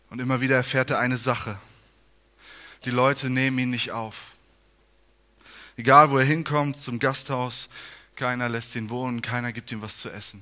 Und immer wieder erfährt er eine Sache. Die Leute nehmen ihn nicht auf. Egal, wo er hinkommt, zum Gasthaus, keiner lässt ihn wohnen, keiner gibt ihm was zu essen.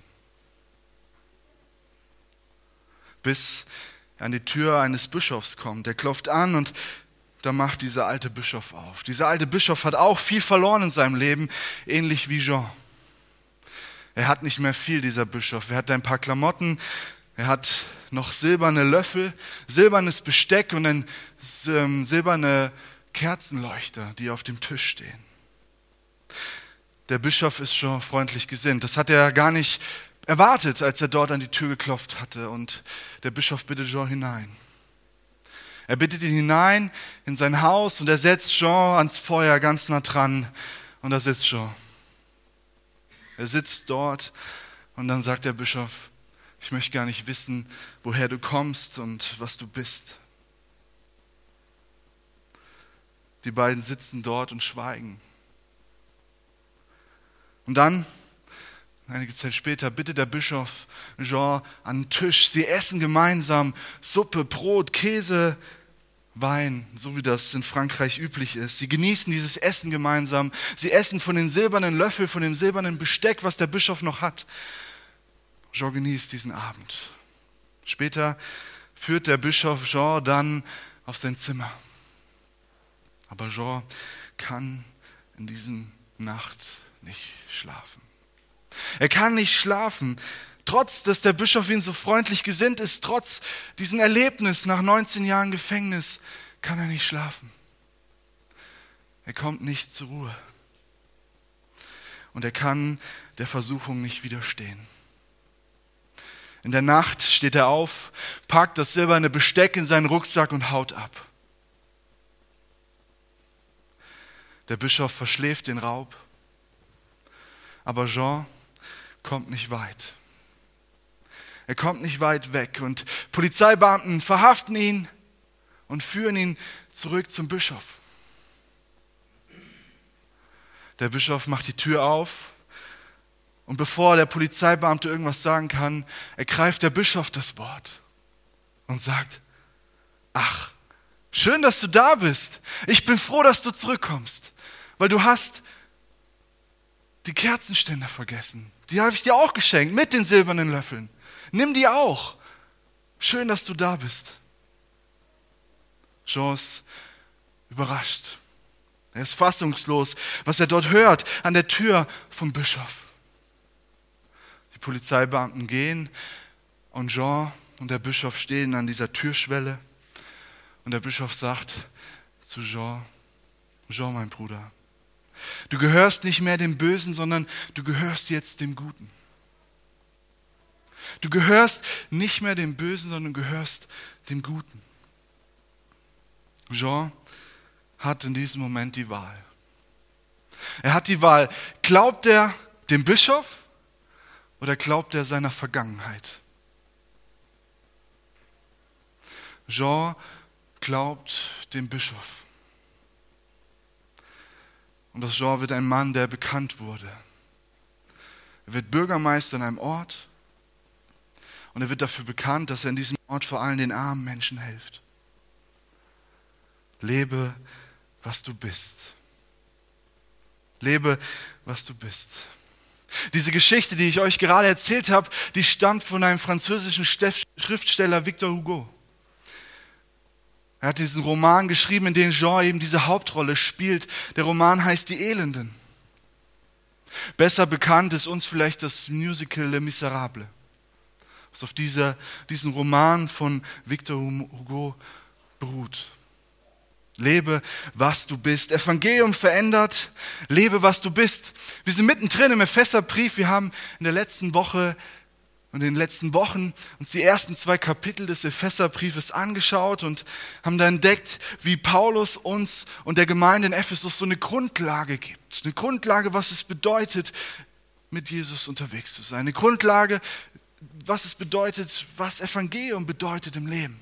Bis er an die Tür eines Bischofs kommt. Der klopft an und da macht dieser alte Bischof auf. Dieser alte Bischof hat auch viel verloren in seinem Leben, ähnlich wie Jean. Er hat nicht mehr viel, dieser Bischof. Er hat ein paar Klamotten, er hat noch silberne Löffel, silbernes Besteck und dann silberne Kerzenleuchter, die auf dem Tisch stehen. Der Bischof ist schon freundlich gesinnt. Das hat er gar nicht erwartet, als er dort an die Tür geklopft hatte. Und der Bischof bittet Jean hinein. Er bittet ihn hinein in sein Haus und er setzt Jean ans Feuer ganz nah dran. Und da sitzt Jean. Er sitzt dort und dann sagt der Bischof, ich möchte gar nicht wissen, woher du kommst und was du bist. Die beiden sitzen dort und schweigen. Und dann, einige Zeit später, bittet der Bischof Jean an den Tisch. Sie essen gemeinsam Suppe, Brot, Käse, Wein, so wie das in Frankreich üblich ist. Sie genießen dieses Essen gemeinsam. Sie essen von den silbernen Löffeln, von dem silbernen Besteck, was der Bischof noch hat. Jean genießt diesen Abend. Später führt der Bischof Jean dann auf sein Zimmer. Aber Jean kann in dieser Nacht nicht schlafen. Er kann nicht schlafen, trotz dass der Bischof ihn so freundlich gesinnt ist, trotz diesem Erlebnis nach 19 Jahren Gefängnis, kann er nicht schlafen. Er kommt nicht zur Ruhe. Und er kann der Versuchung nicht widerstehen. In der Nacht steht er auf, packt das silberne Besteck in seinen Rucksack und haut ab. Der Bischof verschläft den Raub. Aber Jean kommt nicht weit. Er kommt nicht weit weg und Polizeibeamten verhaften ihn und führen ihn zurück zum Bischof. Der Bischof macht die Tür auf und bevor der Polizeibeamte irgendwas sagen kann, ergreift der Bischof das Wort und sagt, ach, schön, dass du da bist. Ich bin froh, dass du zurückkommst, weil du hast die Kerzenständer vergessen. Die habe ich dir auch geschenkt, mit den silbernen Löffeln. Nimm die auch. Schön, dass du da bist. Jean ist überrascht. Er ist fassungslos, was er dort hört an der Tür vom Bischof. Die Polizeibeamten gehen und Jean und der Bischof stehen an dieser Türschwelle. Und der Bischof sagt zu Jean, Jean, mein Bruder, du gehörst nicht mehr dem Bösen, sondern du gehörst jetzt dem Guten. Du gehörst nicht mehr dem Bösen, sondern du gehörst dem Guten. Jean hat in diesem Moment die Wahl. Er hat die Wahl, glaubt er dem Bischof oder glaubt er seiner Vergangenheit? Jean glaubt dem Bischof. Und aus Jean wird ein Mann, der bekannt wurde. Er wird Bürgermeister in einem Ort und er wird dafür bekannt, dass er in diesem Ort vor allem den armen Menschen hilft. Lebe, was du bist. Lebe, was du bist. Diese Geschichte, die ich euch gerade erzählt habe, die stammt von einem französischen Schriftsteller Victor Hugo. Er hat diesen Roman geschrieben, in dem Jean eben diese Hauptrolle spielt. Der Roman heißt Die Elenden. Besser bekannt ist uns vielleicht das Musical Les Miserables, was auf diesen Roman von Victor Hugo beruht. Lebe, was du bist. Evangelium verändert. Lebe, was du bist. Wir sind mittendrin im Epheserbrief. Wir haben in der letzten Woche und in den letzten Wochen uns die ersten 2 Kapitel des Epheserbriefes angeschaut und haben da entdeckt, wie Paulus uns und der Gemeinde in Ephesus so eine Grundlage gibt. Eine Grundlage, was es bedeutet, mit Jesus unterwegs zu sein. Eine Grundlage, was es bedeutet, was Evangelium bedeutet im Leben.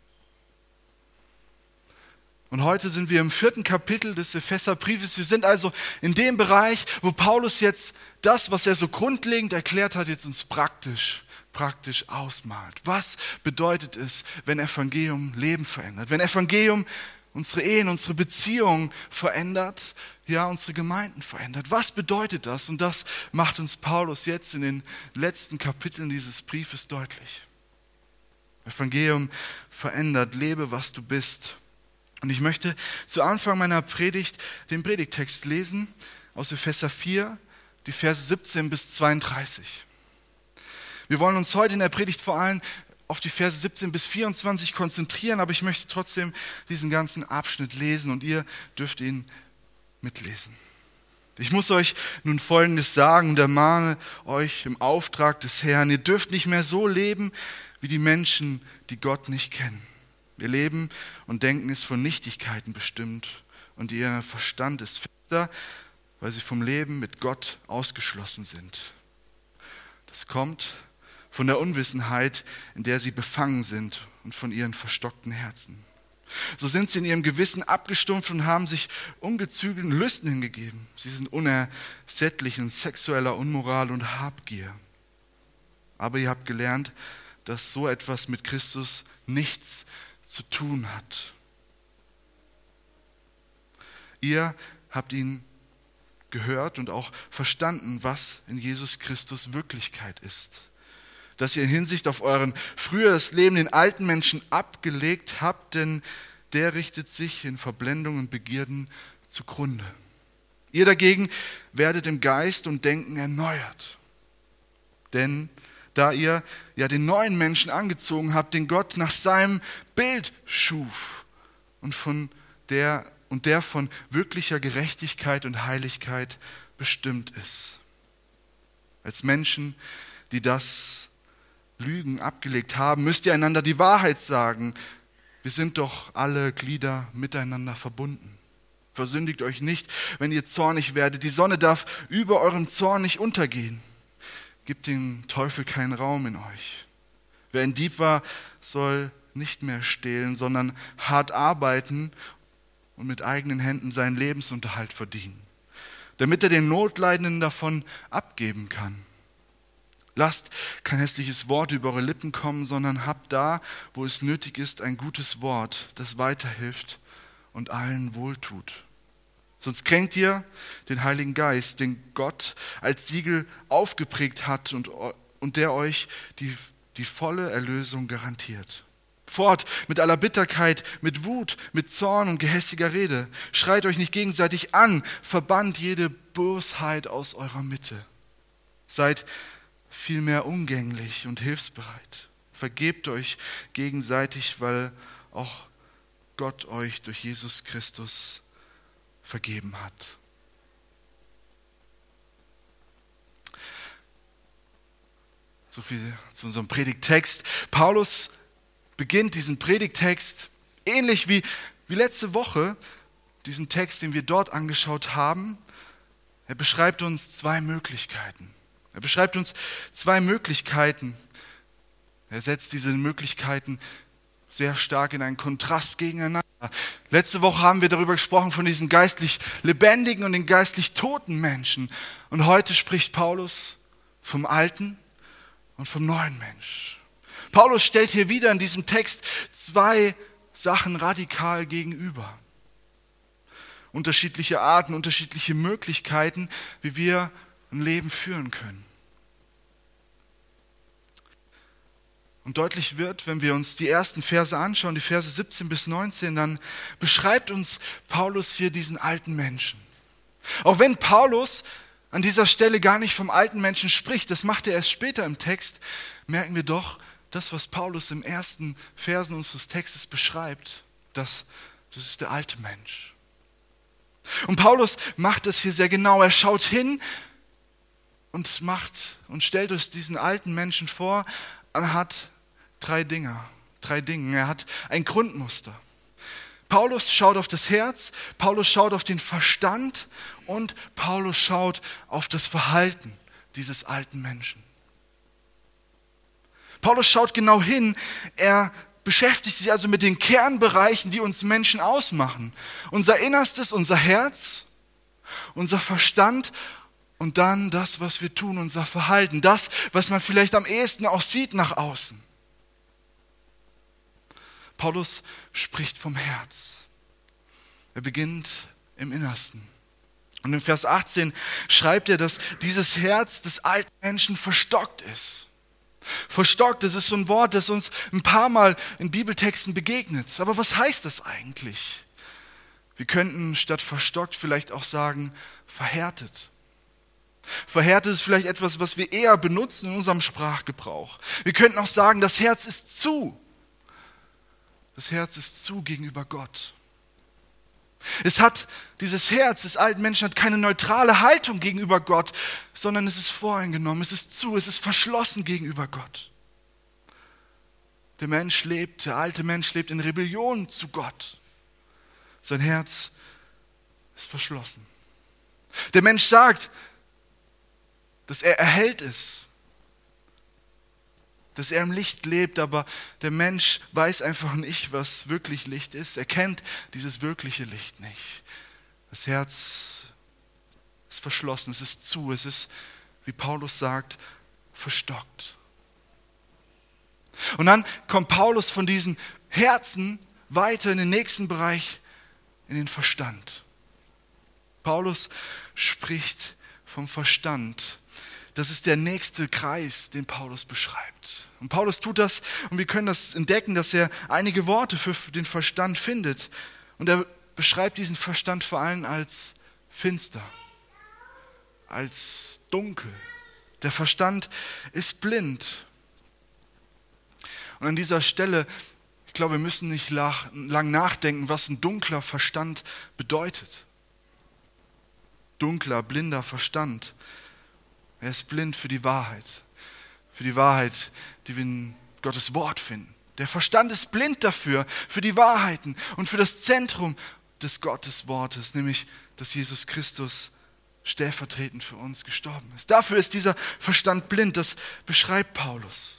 Und heute sind wir im 4. Kapitel des Epheserbriefes. Wir sind also in dem Bereich, wo Paulus jetzt das, was er so grundlegend erklärt hat, jetzt uns praktisch praktisch ausmalt. Was bedeutet es, wenn Evangelium Leben verändert? Wenn Evangelium unsere Ehen, unsere Beziehungen verändert, ja, unsere Gemeinden verändert. Was bedeutet das? Und das macht uns Paulus jetzt in den letzten Kapiteln dieses Briefes deutlich. Evangelium verändert, lebe, was du bist. Und ich möchte zu Anfang meiner Predigt den Predigttext lesen aus Epheser 4, die Verse 17 bis 32. Wir wollen uns heute in der Predigt vor allem auf die Verse 17 bis 24 konzentrieren, aber ich möchte trotzdem diesen ganzen Abschnitt lesen und ihr dürft ihn mitlesen. Ich muss euch nun Folgendes sagen und ermahne euch im Auftrag des Herrn: Ihr dürft nicht mehr so leben wie die Menschen, die Gott nicht kennen. Ihr Leben und Denken ist von Nichtigkeiten bestimmt und ihr Verstand ist finster, weil sie vom Leben mit Gott ausgeschlossen sind. Das kommt von der Unwissenheit, in der sie befangen sind und von ihren verstockten Herzen. So sind sie in ihrem Gewissen abgestumpft und haben sich ungezügelten Lüsten hingegeben. Sie sind unersättlich in sexueller Unmoral und Habgier. Aber ihr habt gelernt, dass so etwas mit Christus nichts zu tun hat. Ihr habt ihn gehört und auch verstanden, was in Jesus Christus Wirklichkeit ist. Dass ihr in Hinsicht auf euren früheres Leben den alten Menschen abgelegt habt, denn der richtet sich in Verblendung und Begierden zugrunde. Ihr dagegen werdet im Geist und Denken erneuert. Denn da ihr ja den neuen Menschen angezogen habt, den Gott nach seinem Bild schuf und der von wirklicher Gerechtigkeit und Heiligkeit bestimmt ist. Als Menschen, die das Lügen abgelegt haben, müsst ihr einander die Wahrheit sagen. Wir sind doch alle Glieder miteinander verbunden. Versündigt euch nicht, wenn ihr zornig werdet. Die Sonne darf über eurem Zorn nicht untergehen. Gebt dem Teufel keinen Raum in euch. Wer ein Dieb war, soll nicht mehr stehlen, sondern hart arbeiten und mit eigenen Händen seinen Lebensunterhalt verdienen, damit er den Notleidenden davon abgeben kann. Lasst kein hässliches Wort über eure Lippen kommen, sondern habt da, wo es nötig ist, ein gutes Wort, das weiterhilft und allen wohltut. Sonst kränkt ihr den Heiligen Geist, den Gott als Siegel aufgeprägt hat und der euch die volle Erlösung garantiert. Fort mit aller Bitterkeit, mit Wut, mit Zorn und gehässiger Rede. Schreit euch nicht gegenseitig an, verbannt jede Bosheit aus eurer Mitte. Seid vielmehr umgänglich und hilfsbereit. Vergebt euch gegenseitig, weil auch Gott euch durch Jesus Christus vergeben hat. So viel zu unserem Predigttext. Paulus beginnt diesen Predigttext ähnlich wie letzte Woche, diesen Text, den wir dort angeschaut haben. Er beschreibt uns zwei Möglichkeiten. Er setzt diese Möglichkeiten sehr stark in einen Kontrast gegeneinander. Letzte Woche haben wir darüber gesprochen, von diesem geistlich lebendigen und den geistlich toten Menschen. Und heute spricht Paulus vom alten und vom neuen Mensch. Paulus stellt hier wieder in diesem Text zwei Sachen radikal gegenüber. Unterschiedliche Arten, unterschiedliche Möglichkeiten, wie wir ein Leben führen können. Und deutlich wird, wenn wir uns die ersten Verse anschauen, die Verse 17 bis 19, dann beschreibt uns Paulus hier diesen alten Menschen. Auch wenn Paulus an dieser Stelle gar nicht vom alten Menschen spricht, das macht er erst später im Text, merken wir doch, das, was Paulus im ersten Versen unseres Textes beschreibt, das ist der alte Mensch. Und Paulus macht es hier sehr genau. Er schaut hin und stellt uns diesen alten Menschen vor, anhand drei Dingen. Er hat ein Grundmuster. Paulus schaut auf das Herz, Paulus schaut auf den Verstand und Paulus schaut auf das Verhalten dieses alten Menschen. Paulus schaut genau hin, er beschäftigt sich also mit den Kernbereichen, die uns Menschen ausmachen. Unser Innerstes, unser Herz, unser Verstand Und dann das, was wir tun, unser Verhalten, das, was man vielleicht am ehesten auch sieht nach außen. Paulus spricht vom Herz. Er beginnt im Innersten. Und in Vers 18 schreibt er, dass dieses Herz des alten Menschen verstockt ist. Verstockt, das ist so ein Wort, das uns ein paar Mal in Bibeltexten begegnet. Aber was heißt das eigentlich? Wir könnten statt verstockt vielleicht auch sagen, verhärtet. Verhärtet ist vielleicht etwas, was wir eher benutzen in unserem Sprachgebrauch. Wir könnten auch sagen, das Herz ist zu. Das Herz ist zu gegenüber Gott. Dieses Herz des alten Menschen hat keine neutrale Haltung gegenüber Gott, sondern es ist voreingenommen, es ist zu, es ist verschlossen gegenüber Gott. Der alte Mensch lebt in Rebellion zu Gott. Sein Herz ist verschlossen. Der Mensch sagt, dass er erhellt ist, dass er im Licht lebt, aber der Mensch weiß einfach nicht, was wirklich Licht ist. Er kennt dieses wirkliche Licht nicht. Das Herz ist verschlossen, es ist zu, es ist, wie Paulus sagt, verstockt. Und dann kommt Paulus von diesem Herzen weiter in den nächsten Bereich, in den Verstand. Paulus spricht vom Verstand. Das ist der nächste Kreis, den Paulus beschreibt. Und Paulus tut das, und wir können das entdecken, dass er einige Worte für den Verstand findet. Und er beschreibt diesen Verstand vor allem als finster, als dunkel. Der Verstand ist blind. Und an dieser Stelle, ich glaube, wir müssen nicht lang nachdenken, was ein dunkler Verstand bedeutet. Dunkler, blinder Verstand. Er ist blind für die Wahrheit, die wir in Gottes Wort finden. Der Verstand ist blind dafür, für die Wahrheiten und für das Zentrum des Gotteswortes, nämlich, dass Jesus Christus stellvertretend für uns gestorben ist. Dafür ist dieser Verstand blind, das beschreibt Paulus.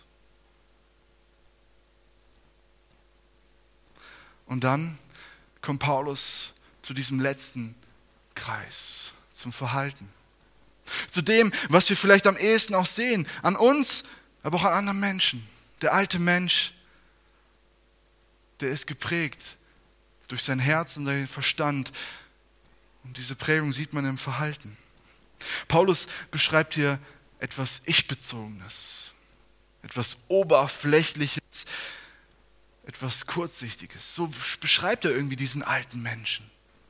Und dann kommt Paulus zu diesem letzten Kreis, zum Verhalten. Zu dem, was wir vielleicht am ehesten auch sehen, an uns, aber auch an anderen Menschen. Der alte Mensch, der ist geprägt durch sein Herz und seinen Verstand. Und diese Prägung sieht man im Verhalten. Paulus beschreibt hier etwas Ich-Bezogenes, etwas Oberflächliches, etwas Kurzsichtiges. So beschreibt er irgendwie diesen alten Menschen.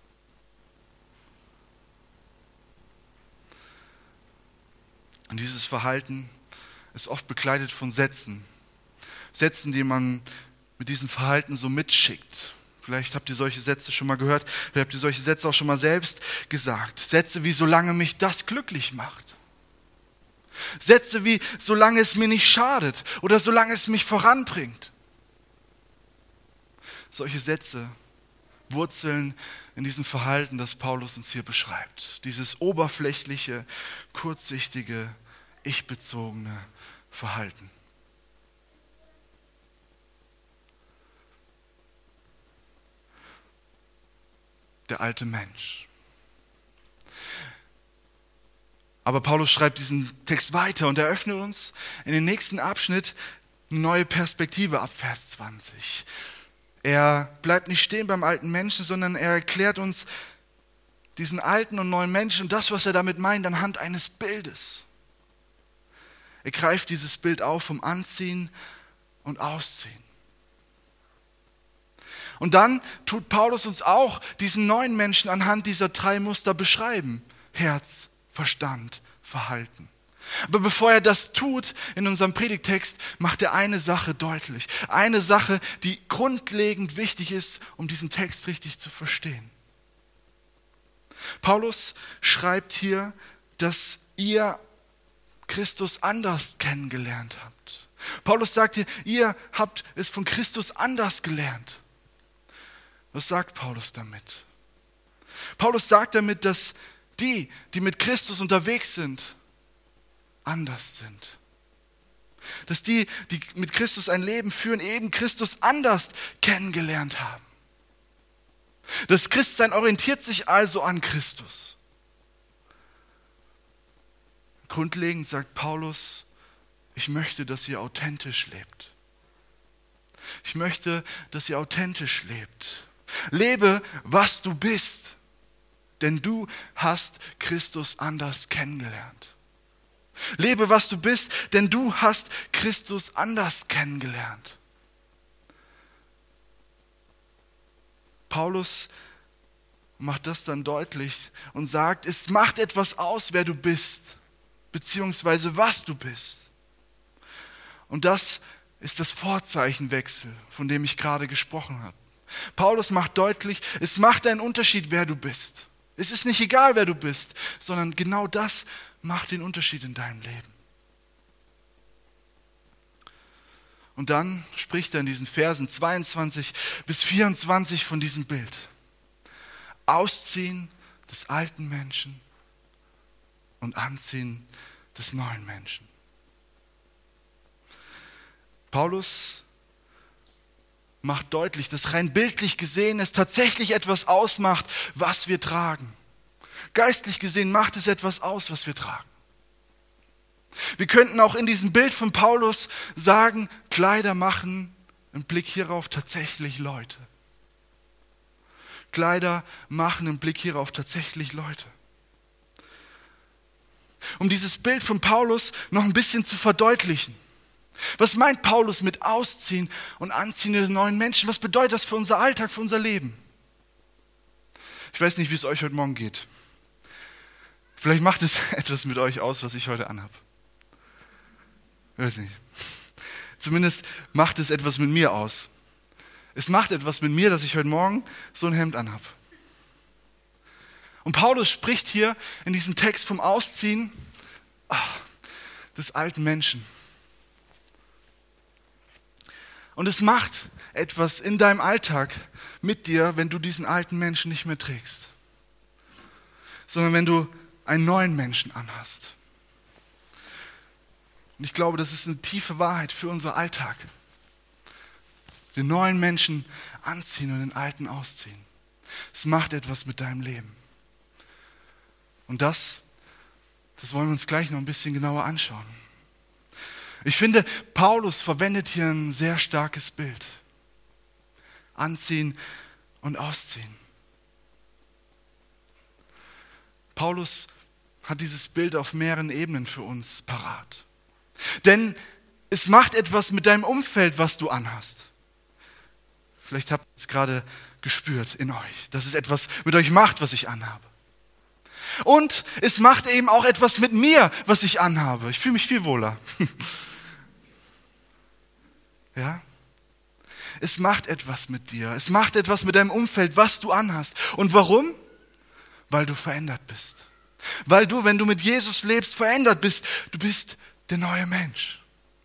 Und dieses Verhalten ist oft begleitet von Sätzen. Sätzen, die man mit diesem Verhalten so mitschickt. Vielleicht habt ihr solche Sätze schon mal gehört, oder habt ihr solche Sätze auch schon mal selbst gesagt. Sätze wie, solange mich das glücklich macht. Sätze wie, solange es mir nicht schadet oder solange es mich voranbringt. Solche Sätze wurzeln in diesem Verhalten, das Paulus uns hier beschreibt. Dieses oberflächliche, kurzsichtige, ich-bezogene Verhalten. Der alte Mensch. Aber Paulus schreibt diesen Text weiter und eröffnet uns in den nächsten Abschnitt eine neue Perspektive ab Vers 20. Er bleibt nicht stehen beim alten Menschen, sondern er erklärt uns diesen alten und neuen Menschen und das, was er damit meint, anhand eines Bildes. Er greift dieses Bild auf vom Anziehen und Ausziehen. Und dann tut Paulus uns auch diesen neuen Menschen anhand dieser 3 Muster beschreiben. Herz, Verstand, Verhalten. Aber bevor er das tut in unserem Predigtext, macht er eine Sache deutlich. Eine Sache, die grundlegend wichtig ist, um diesen Text richtig zu verstehen. Paulus schreibt hier, dass ihr Christus anders kennengelernt habt. Paulus sagt hier, ihr habt es von Christus anders gelernt. Was sagt Paulus damit? Paulus sagt damit, dass die mit Christus unterwegs sind, anders sind. Dass die mit Christus ein Leben führen, eben Christus anders kennengelernt haben. Das Christsein orientiert sich also an Christus. Grundlegend sagt Paulus, ich möchte, dass ihr authentisch lebt. Ich möchte, dass ihr authentisch lebt. Lebe, was du bist, denn du hast Christus anders kennengelernt. Lebe, was du bist, denn du hast Christus anders kennengelernt. Paulus macht das dann deutlich und sagt, es macht etwas aus, wer du bist, beziehungsweise was du bist. Und das ist das Vorzeichenwechsel, von dem ich gerade gesprochen habe. Paulus macht deutlich, es macht einen Unterschied, wer du bist. Es ist nicht egal, wer du bist, sondern genau das macht den Unterschied in deinem Leben. Und dann spricht er in diesen Versen 22 bis 24 von diesem Bild. Ausziehen des alten Menschen und Anziehen des neuen Menschen. Paulus macht deutlich, dass rein bildlich gesehen es tatsächlich etwas ausmacht, was wir tragen. Geistlich gesehen macht es etwas aus, was wir tragen. Wir könnten auch in diesem Bild von Paulus sagen, Kleider machen im Blick hierauf tatsächlich Leute. Kleider machen im Blick hierauf tatsächlich Leute. Um dieses Bild von Paulus noch ein bisschen zu verdeutlichen. Was meint Paulus mit Ausziehen und Anziehen der neuen Menschen? Was bedeutet das für unser Alltag, für unser Leben? Ich weiß nicht, wie es euch heute Morgen geht. Vielleicht macht es etwas mit euch aus, was ich heute anhabe. Ich weiß nicht. Zumindest macht es etwas mit mir aus. Es macht etwas mit mir, dass ich heute Morgen so ein Hemd anhab. Und Paulus spricht hier in diesem Text vom Ausziehen des alten Menschen. Und es macht etwas in deinem Alltag mit dir, wenn du diesen alten Menschen nicht mehr trägst, sondern wenn du einen neuen Menschen anhast. Und ich glaube, das ist eine tiefe Wahrheit für unseren Alltag. Den neuen Menschen anziehen und den alten ausziehen. Es macht etwas mit deinem Leben. Und das wollen wir uns gleich noch ein bisschen genauer anschauen. Ich finde, Paulus verwendet hier ein sehr starkes Bild. Anziehen und ausziehen. Paulus hat dieses Bild auf mehreren Ebenen für uns parat. Denn es macht etwas mit deinem Umfeld, was du anhast. Vielleicht habt ihr es gerade gespürt in euch, dass es etwas mit euch macht, was ich anhabe. Und es macht eben auch etwas mit mir, was ich anhabe. Ich fühle mich viel wohler. Ja? Es macht etwas mit dir. Es macht etwas mit deinem Umfeld, was du anhast. Und warum? Weil du verändert bist. Weil du, wenn du mit Jesus lebst, verändert bist. Du bist der neue Mensch.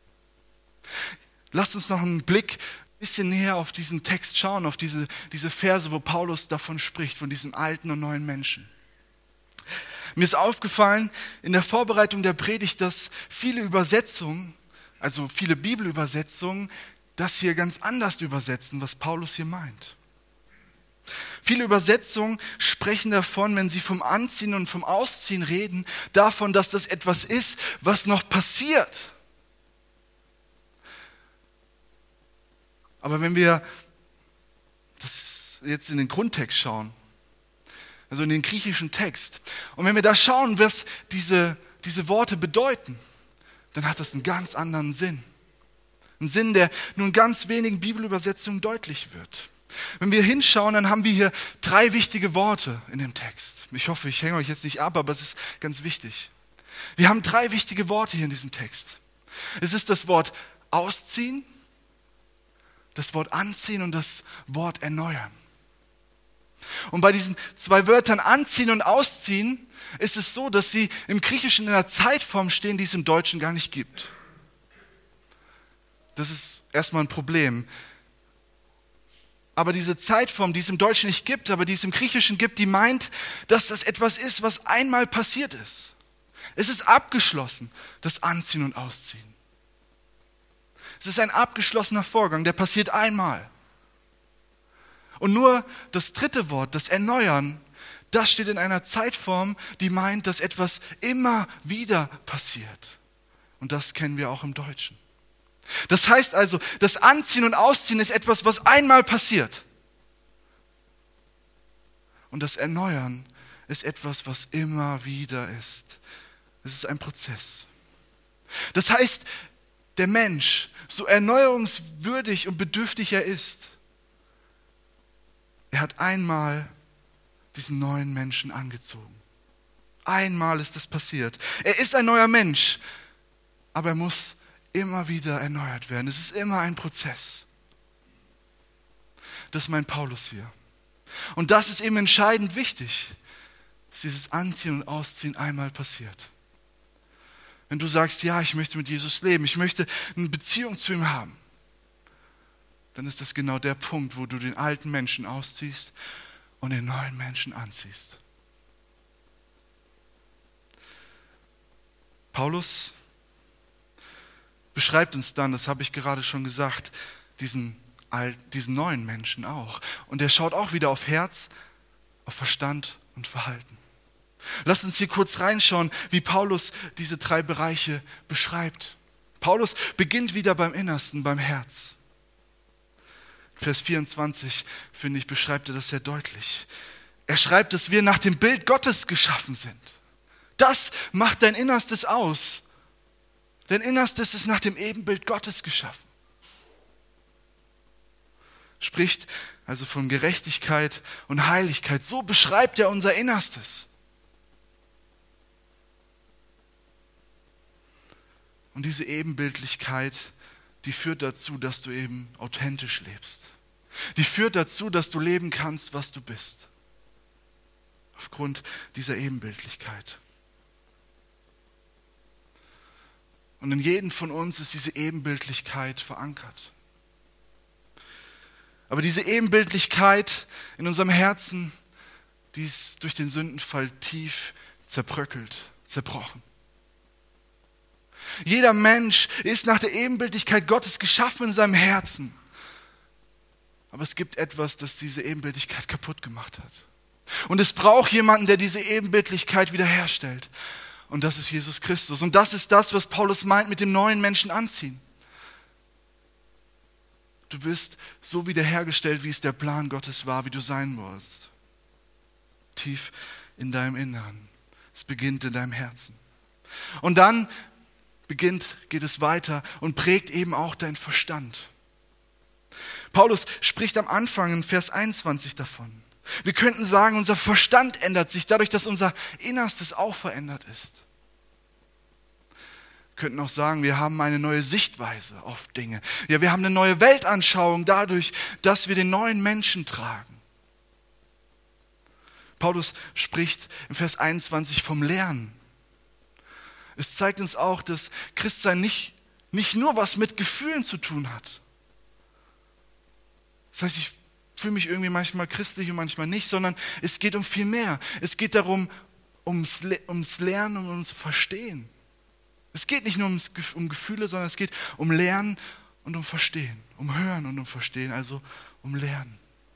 Lasst uns noch einen Blick ein bisschen näher auf diesen Text schauen, auf diese Verse, wo Paulus davon spricht, von diesem alten und neuen Menschen. Mir ist aufgefallen in der Vorbereitung der Predigt, dass viele Übersetzungen, also viele Bibelübersetzungen, das hier ganz anders übersetzen, was Paulus hier meint. Viele Übersetzungen sprechen davon, wenn sie vom Anziehen und vom Ausziehen reden, davon, dass das etwas ist, was noch passiert. Aber wenn wir das jetzt in den Grundtext schauen, also in den griechischen Text, und wenn wir da schauen, was diese Worte bedeuten, dann hat das einen ganz anderen Sinn. Ein Sinn, der nur in ganz wenigen Bibelübersetzungen deutlich wird. Wenn wir hinschauen, dann haben wir hier 3 wichtige Worte in dem Text. Ich hoffe, ich hänge euch jetzt nicht ab, aber es ist ganz wichtig. Wir haben 3 wichtige Worte hier in diesem Text. Es ist das Wort ausziehen, das Wort anziehen und das Wort erneuern. Und bei diesen 2 Wörtern anziehen und ausziehen ist es so, dass sie im Griechischen in einer Zeitform stehen, die es im Deutschen gar nicht gibt. Das ist erstmal ein Problem. Aber diese Zeitform, die es im Deutschen nicht gibt, aber die es im Griechischen gibt, die meint, dass das etwas ist, was einmal passiert ist. Es ist abgeschlossen, das Anziehen und Ausziehen. Es ist ein abgeschlossener Vorgang, der passiert einmal. Und nur das 3. Wort, das Erneuern, Das steht in einer Zeitform, die meint, dass etwas immer wieder passiert. Und das kennen wir auch im Deutschen. Das heißt also, das Anziehen und Ausziehen ist etwas, was einmal passiert. Und das Erneuern ist etwas, was immer wieder ist. Es ist ein Prozess. Das heißt, der Mensch, so erneuerungswürdig und bedürftig er ist, er hat einmal diesen neuen Menschen angezogen. Einmal ist das passiert. Er ist ein neuer Mensch, aber er muss immer wieder erneuert werden. Es ist immer ein Prozess. Das meint Paulus hier. Und das ist eben entscheidend wichtig, dass dieses Anziehen und Ausziehen einmal passiert. Wenn du sagst, ja, ich möchte mit Jesus leben, ich möchte eine Beziehung zu ihm haben, dann ist das genau der Punkt, wo du den alten Menschen ausziehst und den neuen Menschen anziehst. Paulus beschreibt uns dann, das habe ich gerade schon gesagt, diesen neuen Menschen auch. Und er schaut auch wieder auf Herz, auf Verstand und Verhalten. Lasst uns hier kurz reinschauen, wie Paulus diese 3 Bereiche beschreibt. Paulus beginnt wieder beim Innersten, beim Herz. Vers 24, finde ich, beschreibt er das sehr deutlich. Er schreibt, dass wir nach dem Bild Gottes geschaffen sind. Das macht dein Innerstes aus. Dein Innerstes ist nach dem Ebenbild Gottes geschaffen. Spricht also von Gerechtigkeit und Heiligkeit. So beschreibt er unser Innerstes. Und diese Ebenbildlichkeit, die führt dazu, dass du eben authentisch lebst. Die führt dazu, dass du leben kannst, was du bist. Aufgrund dieser Ebenbildlichkeit. Und in jedem von uns ist diese Ebenbildlichkeit verankert. Aber diese Ebenbildlichkeit in unserem Herzen, die ist durch den Sündenfall tief zerbröckelt, zerbrochen. Jeder Mensch ist nach der Ebenbildlichkeit Gottes geschaffen in seinem Herzen. Aber es gibt etwas, das diese Ebenbildlichkeit kaputt gemacht hat. Und es braucht jemanden, der diese Ebenbildlichkeit wiederherstellt. Und das ist Jesus Christus. Und das ist das, was Paulus meint mit dem neuen Menschen anziehen. Du wirst so wiederhergestellt, wie es der Plan Gottes war, wie du sein wirst. Tief in deinem Inneren. Es beginnt in deinem Herzen. Und dann geht es weiter und prägt eben auch deinen Verstand. Paulus spricht am Anfang in Vers 21 davon. Wir könnten sagen, unser Verstand ändert sich dadurch, dass unser Innerstes auch verändert ist. Wir könnten auch sagen, wir haben eine neue Sichtweise auf Dinge. Ja, wir haben eine neue Weltanschauung dadurch, dass wir den neuen Menschen tragen. Paulus spricht im Vers 21 vom Lernen. Es zeigt uns auch, dass Christsein nicht nur was mit Gefühlen zu tun hat. Das heißt, ich fühle mich irgendwie manchmal christlich und manchmal nicht, sondern es geht um viel mehr. Es geht darum, ums Lernen und ums Verstehen. Es geht nicht nur um Gefühle, sondern es geht um Lernen und um Verstehen. Um Hören und um Verstehen, also um Lernen.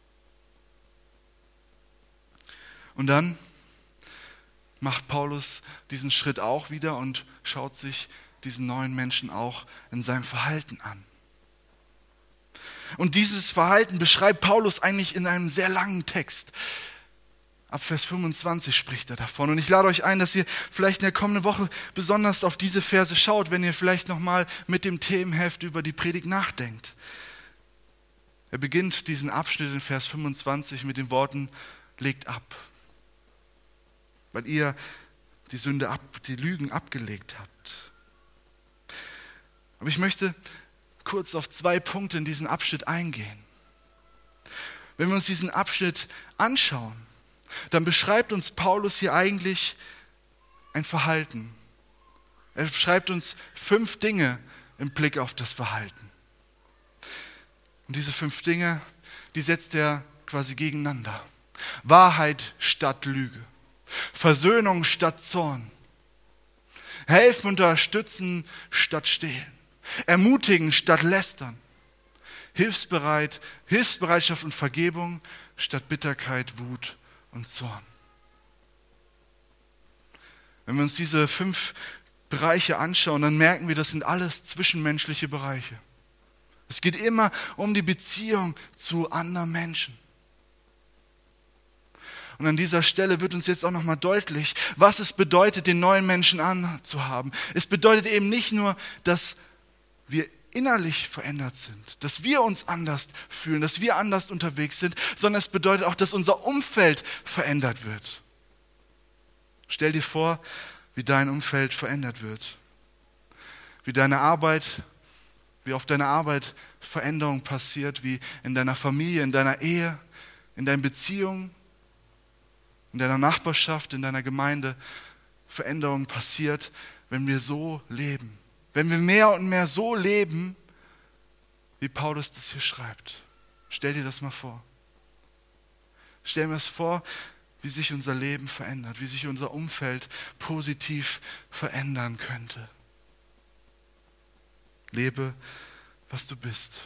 Und dann macht Paulus diesen Schritt auch wieder und schaut sich diesen neuen Menschen auch in seinem Verhalten an. Und dieses Verhalten beschreibt Paulus eigentlich in einem sehr langen Text. Ab Vers 25 spricht er davon. Und ich lade euch ein, dass ihr vielleicht in der kommenden Woche besonders auf diese Verse schaut, wenn ihr vielleicht nochmal mit dem Themenheft über die Predigt nachdenkt. Er beginnt diesen Abschnitt in Vers 25 mit den Worten, legt ab. Weil ihr die Lügen abgelegt habt. Aber ich möchte kurz auf 2 Punkte in diesen Abschnitt eingehen. Wenn wir uns diesen Abschnitt anschauen, dann beschreibt uns Paulus hier eigentlich ein Verhalten. Er beschreibt uns 5 Dinge im Blick auf das Verhalten. Und diese 5 Dinge, die setzt er quasi gegeneinander. Wahrheit statt Lüge. Versöhnung statt Zorn. Helfen, unterstützen statt stehlen. Ermutigen statt lästern. Hilfsbereitschaft und Vergebung statt Bitterkeit, Wut und Zorn. Wenn wir uns diese 5 Bereiche anschauen, dann merken wir, das sind alles zwischenmenschliche Bereiche. Es geht immer um die Beziehung zu anderen Menschen. Und an dieser Stelle wird uns jetzt auch nochmal deutlich, was es bedeutet, den neuen Menschen anzuhaben. Es bedeutet eben nicht nur, dass wir innerlich verändert sind, dass wir uns anders fühlen, dass wir anders unterwegs sind, sondern es bedeutet auch, dass unser Umfeld verändert wird. Stell dir vor, wie dein Umfeld verändert wird. Wie auf deiner Arbeit Veränderung passiert, wie in deiner Familie, in deiner Ehe, in deinen Beziehungen, in deiner Nachbarschaft, in deiner Gemeinde Veränderung passiert, wenn wir so leben. Wenn wir mehr und mehr so leben, wie Paulus das hier schreibt. Stell dir das mal vor. Stell mir das vor, wie sich unser Leben verändert, wie sich unser Umfeld positiv verändern könnte. Lebe, was du bist.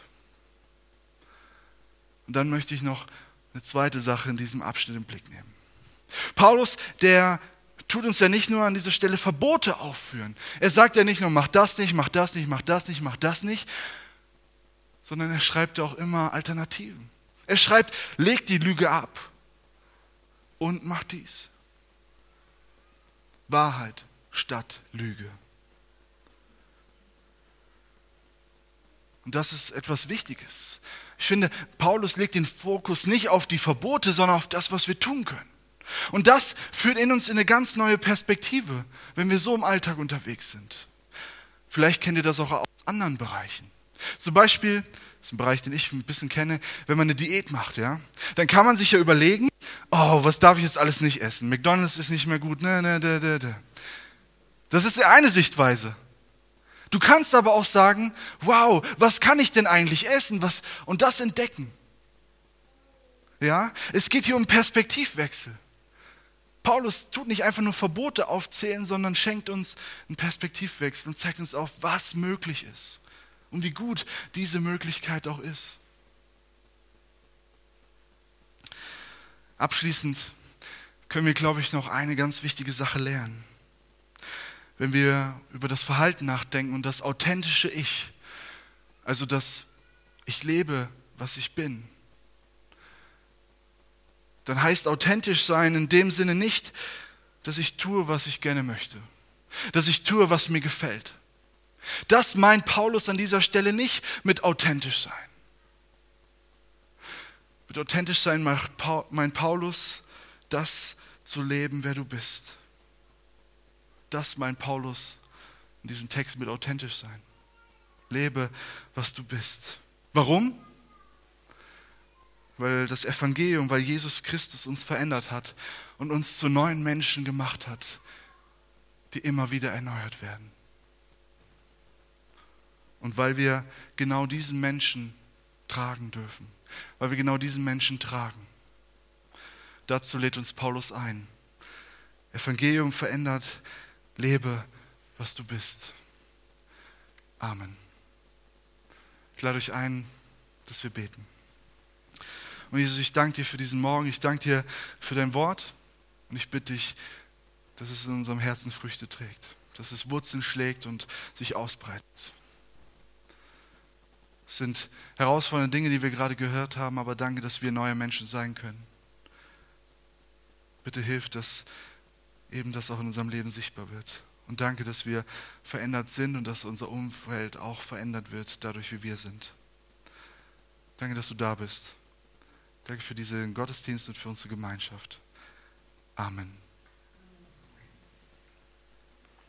Und dann möchte ich noch eine zweite Sache in diesem Abschnitt im Blick nehmen. Paulus, der tut uns ja nicht nur an dieser Stelle Verbote aufführen. Er sagt ja nicht nur, mach das nicht, mach das nicht, mach das nicht, mach das nicht, sondern er schreibt auch immer Alternativen. Er schreibt, leg die Lüge ab und mach dies. Wahrheit statt Lüge. Und das ist etwas Wichtiges. Ich finde, Paulus legt den Fokus nicht auf die Verbote, sondern auf das, was wir tun können. Und das führt in uns in eine ganz neue Perspektive, wenn wir so im Alltag unterwegs sind. Vielleicht kennt ihr das auch aus anderen Bereichen. Zum Beispiel, das ist ein Bereich, den ich ein bisschen kenne, wenn man eine Diät macht, ja, dann kann man sich ja überlegen, oh, was darf ich jetzt alles nicht essen? McDonald's ist nicht mehr gut. Das ist eine Sichtweise. Du kannst aber auch sagen, wow, was kann ich denn eigentlich essen? Und das entdecken. Ja, es geht hier um Perspektivwechsel. Paulus tut nicht einfach nur Verbote aufzählen, sondern schenkt uns einen Perspektivwechsel und zeigt uns auf, was möglich ist und wie gut diese Möglichkeit auch ist. Abschließend können wir, glaube ich, noch eine ganz wichtige Sache lernen. Wenn wir über das Verhalten nachdenken und das authentische Ich, also das ich lebe, was ich bin, dann heißt authentisch sein in dem Sinne nicht, dass ich tue, was ich gerne möchte, dass ich tue, was mir gefällt. Das meint Paulus an dieser Stelle nicht mit authentisch sein. Mit authentisch sein meint Paulus, das zu leben, wer du bist. Das meint Paulus in diesem Text mit authentisch sein. Lebe, was du bist. Warum? Weil das Evangelium, weil Jesus Christus uns verändert hat und uns zu neuen Menschen gemacht hat, die immer wieder erneuert werden. Und weil wir genau diesen Menschen tragen dürfen, weil wir genau diesen Menschen tragen. Dazu lädt uns Paulus ein. Evangelium verändert, lebe, was du bist. Amen. Ich lade euch ein, dass wir beten. Und Jesus, ich danke dir für diesen Morgen, ich danke dir für dein Wort und ich bitte dich, dass es in unserem Herzen Früchte trägt, dass es Wurzeln schlägt und sich ausbreitet. Es sind herausfordernde Dinge, die wir gerade gehört haben, aber danke, dass wir neue Menschen sein können. Bitte hilf, dass eben das auch in unserem Leben sichtbar wird. Und danke, dass wir verändert sind und dass unser Umfeld auch verändert wird, dadurch, wie wir sind. Danke, dass du da bist. Danke für diesen Gottesdienst und für unsere Gemeinschaft. Amen.